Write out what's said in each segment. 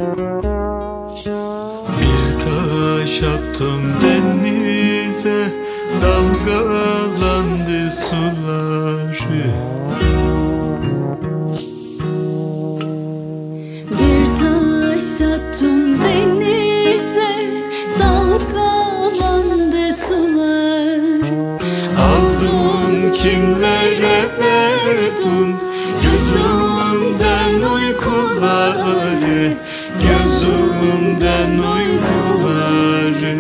Bir taş attım denize, dalgalandı suları. Bir taş attım denize, dalgalandı suları. Aldın kimlere verdin gözümden uykuları, gözümden uykuları.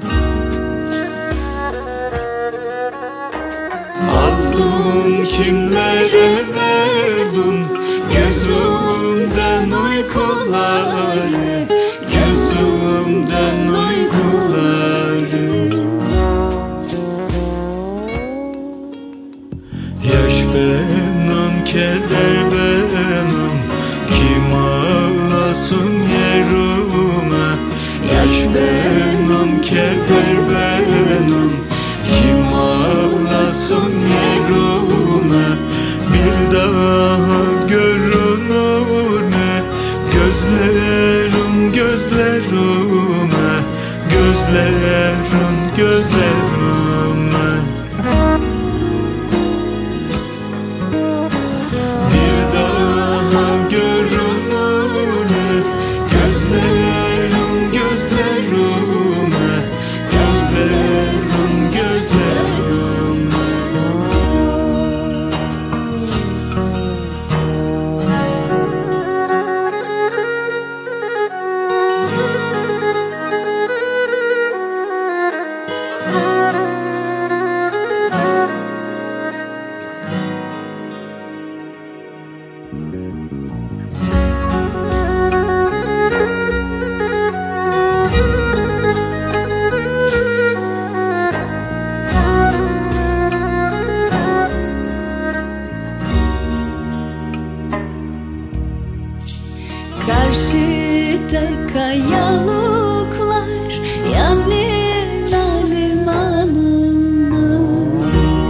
Aldın kimlere verdin gözümden uykuları, gözümden uykuları. Yaş benim, keder benim, kim ağlasın yerime? Yaş benim, keder benim, kim ağlasın yerime? Bir daha görünür mü gözlerin gözlerime, gözlerin gözlerime? Bir daha görünür mü gözlerin gözlerime, gözlerin gözlerime? Karşıda kayalıklar, yani liman olmaz.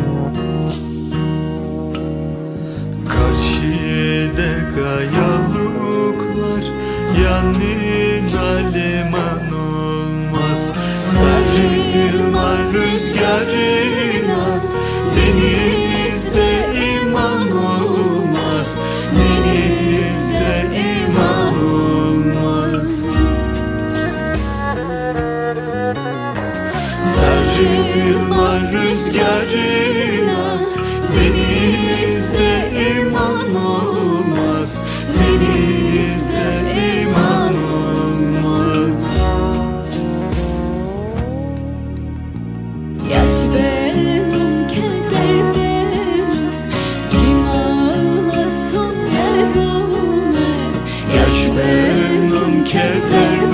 Karşıda kayalıklar, yanına liman olmaz. Sarılma rüzgarına, denizde iman olmaz, denizde iman olmaz. Sarılma rüzgarına, denizde iman olmaz, denizde iman olmaz. Yaş benim, keder benim, kim ağlasın yerime? Yaş benim, keder